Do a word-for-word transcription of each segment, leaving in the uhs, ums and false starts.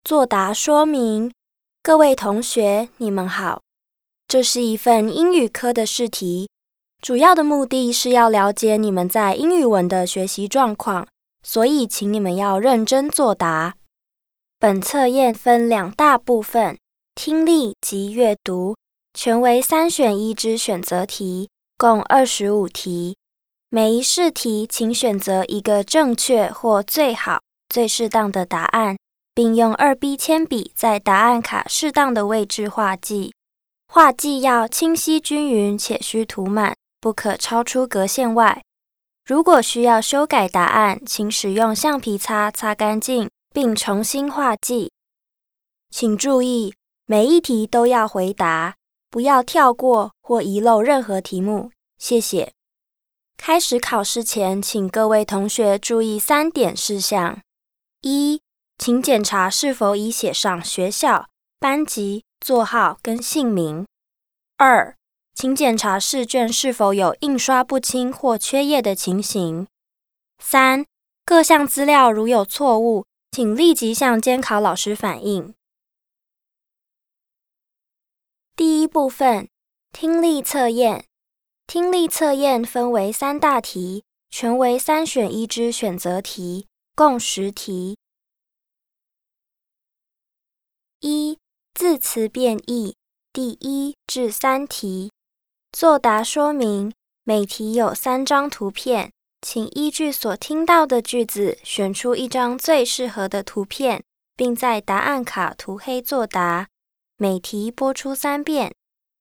作答说明。各位同学，你们好。这是一份英语科的试题，主要的目的是要了解你们在英语文的学习状况，所以请你们要认真作答。本测验分两大部分，听力及阅读，全为三选一之选择题，共二十五题。每一试题请选择一个正确或最好、最适当的答案，并用 二 B 铅笔在答案卡适当的位置画记。画记要清晰均匀且需涂满，不可超出格线外。如果需要修改答案，请使用橡皮擦擦干净，并重新画记。请注意，每一题都要回答，不要跳过或遗漏任何题目。谢谢。开始考试前，请各位同学注意三点事项：一、请检查是否已写上学校、班级、座号跟姓名。二、请检查试卷是否有印刷不清或缺页的情形。三、各项资料如有错误，请立即向监考老师反映。第一部分，听力测验。听力测验分为三大题，全为三选一之选择题，共十题。一、字词变义，第一至三题。作答说明，每题有三张图片，请依据所听到的句子选出一张最适合的图片，并在答案卡涂黑作答。每题播出三遍。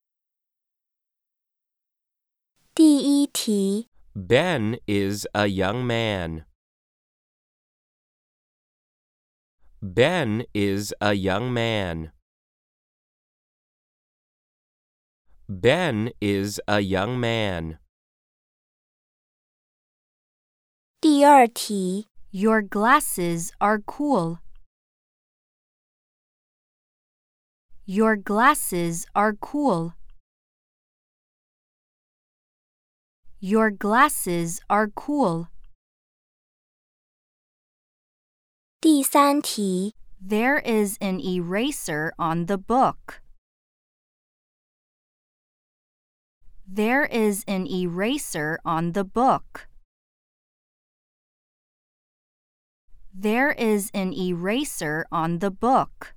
第一题 Ben is a young man. Ben is a young man. Ben is a young man. 第二题 Your glasses are cool. Your glasses are cool. Your glasses are cool. 第三题 There is an eraser on the book. There is an eraser on the book. There is an eraser on the book.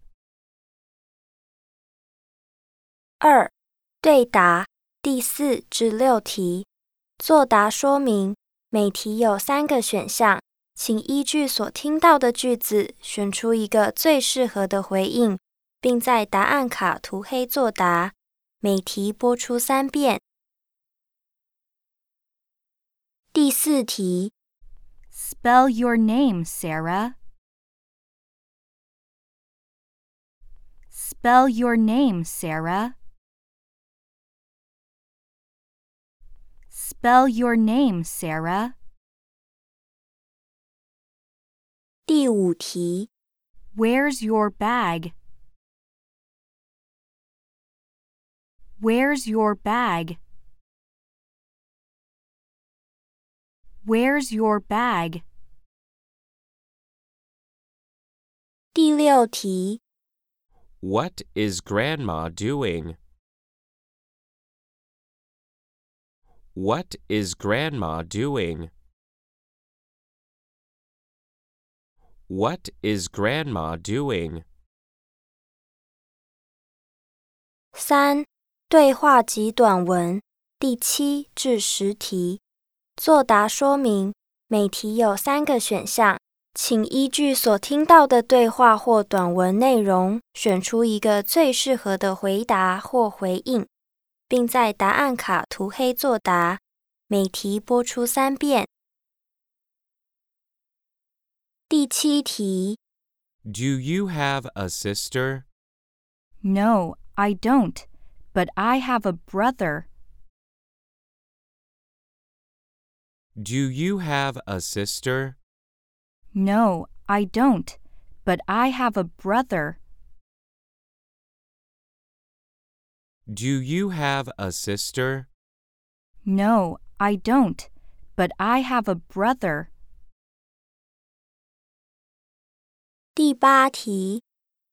二、对答第四至六题。作答说明，每题有三个选项，请依据所听到的句子选出一个最适合的回应，并在答案卡涂黑作答。每题播出三遍。第四题 Spell your name, Sarah. Spell your name, Sarah. Spell your name, Sarah. 第五题 Where's your bag? Where's your bag? Where's your bag? 第六题 What is Grandma doing? What is Grandma doing? What is Grandma doing? 三、对话及短文第七至十题。作答说明，每题有三个选项，请依据所听到的对话或短文内容，选出一个最适合的回答或回应，并在答案卡涂黑作答。每题播出三遍。第七题 Do you have a sister? No, I don't, but I have a brother. Do you have a sister? No, I don't, but I have a brother. Do you have a sister? No, I don't, but I have a brother. 第八题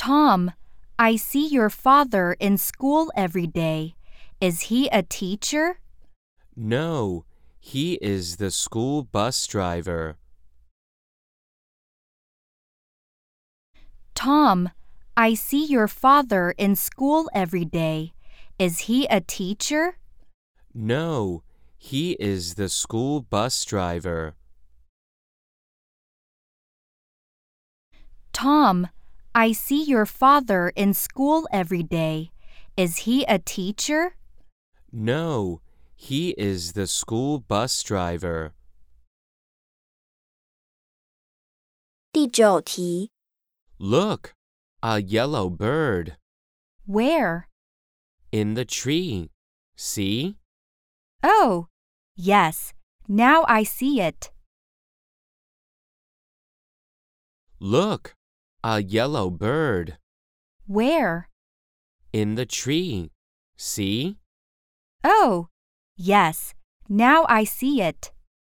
Tom, I see your father in school every day. Is he a teacher? No, he is the school bus driver. Tom, I see your father in school every day. Is he a teacher? No, he is the school bus driver. Tom, I see your father in school every day. Is he a teacher? No, he is the school bus driver. 第九题， Look, a yellow bird. Where? In the tree. See? Oh, yes, now I see it. Look, a yellow bird. Where? In the tree. See? Oh, yes, now I see it.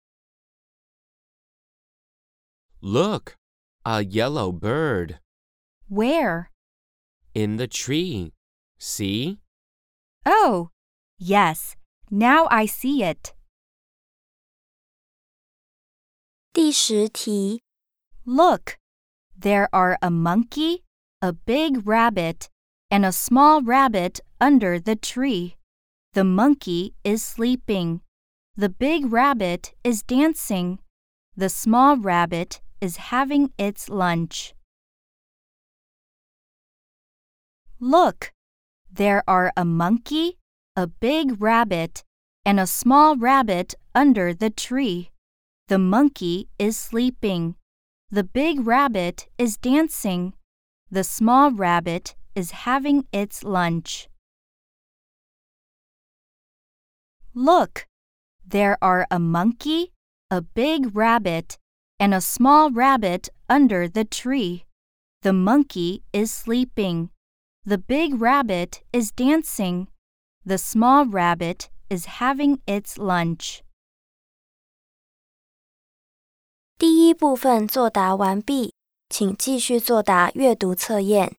Look, a yellow bird. Where? In the tree. See? Oh, yes, now I see it. 第十题， Look, there are a monkey, a big rabbit, and a small rabbit under the tree. The monkey is sleeping. The big rabbit is dancing. The small rabbit is having its lunch. Look, there are a monkey, a big rabbit, and a small rabbit under the tree. The monkey is sleeping. The big rabbit is dancing. The small rabbit is having its lunch. Look, there are a monkey, a big rabbit, and a small rabbit under the tree. The monkey is sleeping. The big rabbit is dancing. The small rabbit is having its lunch. 第一部分作答完毕，请继续作答阅读测验。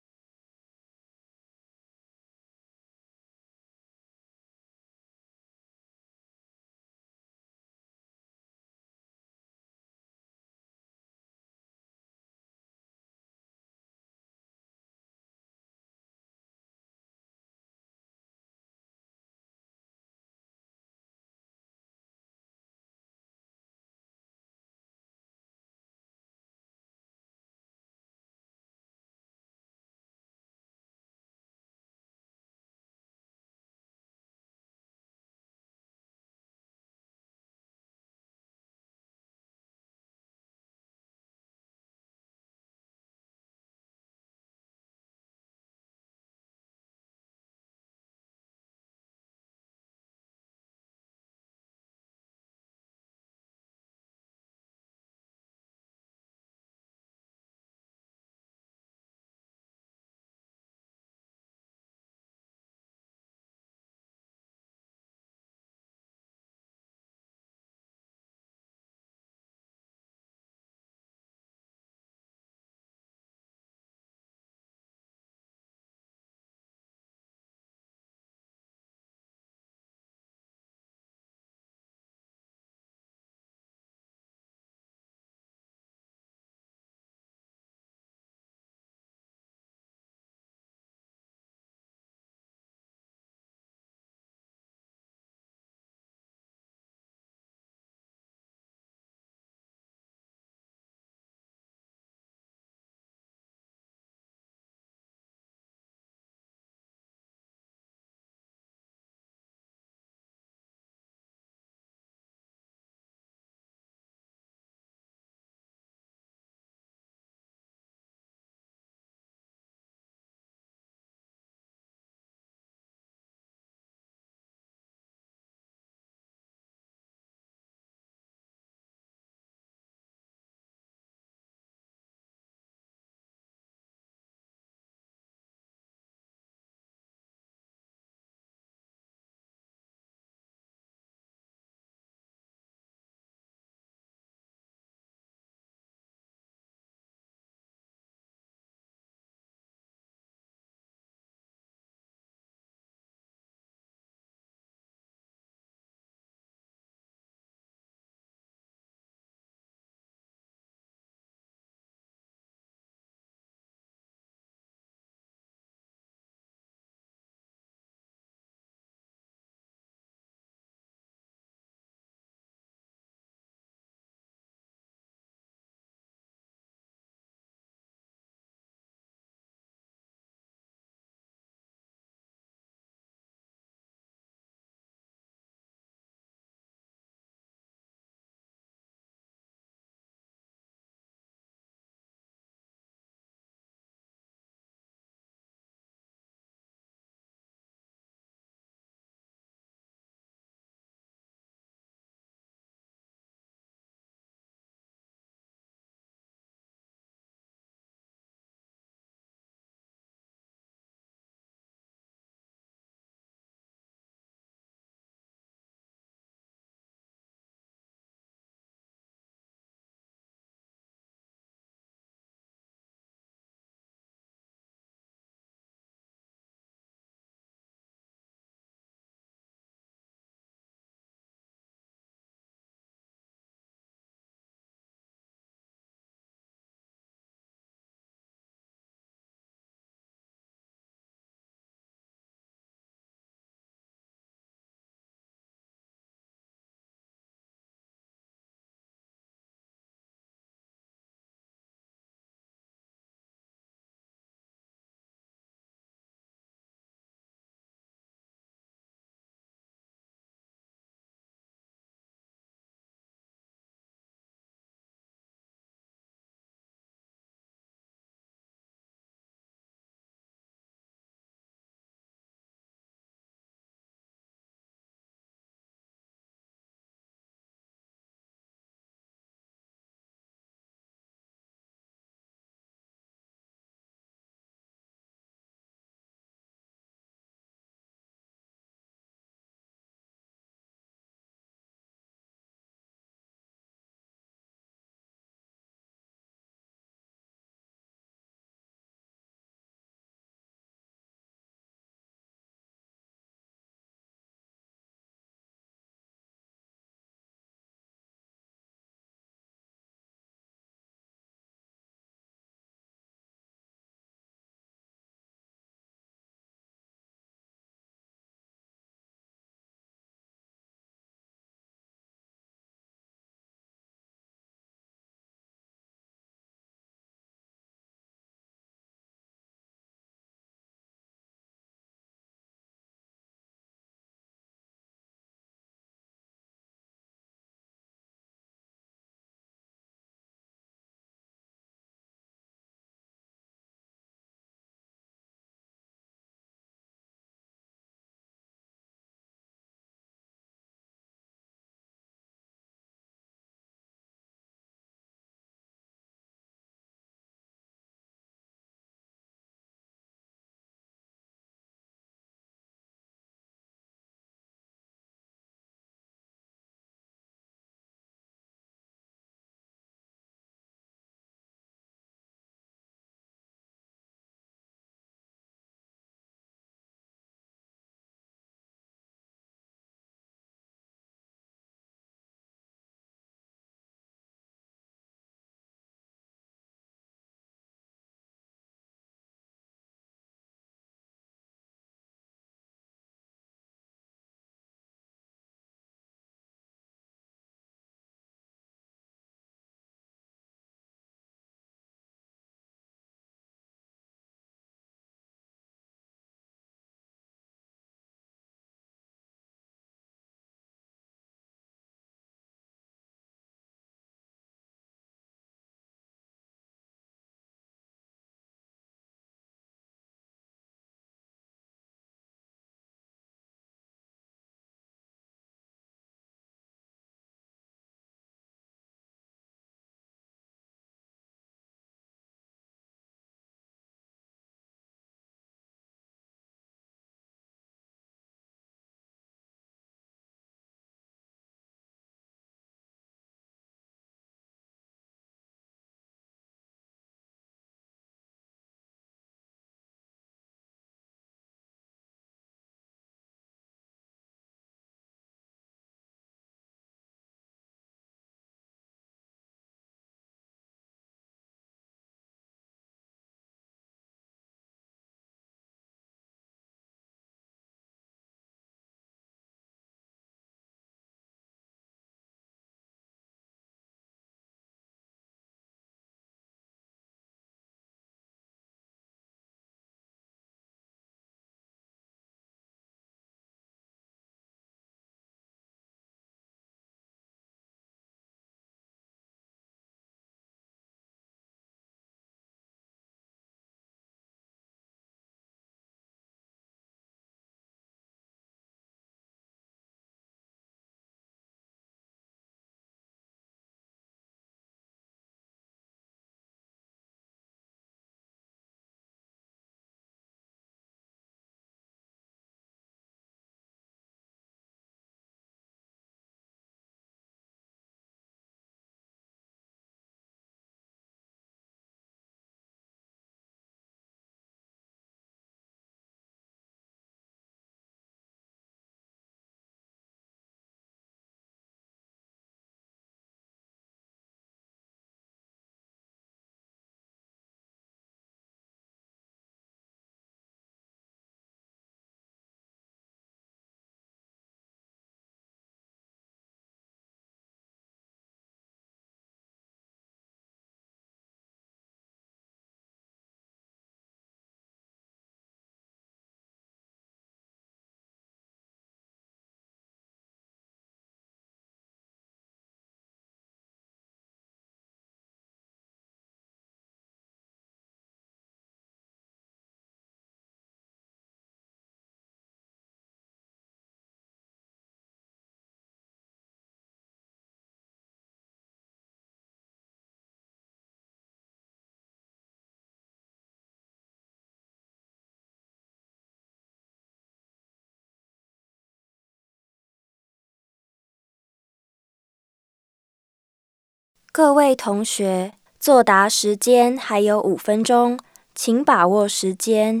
各位同学，作答时间还有五分钟，请把握时间。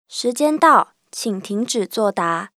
时间到，请停止作答。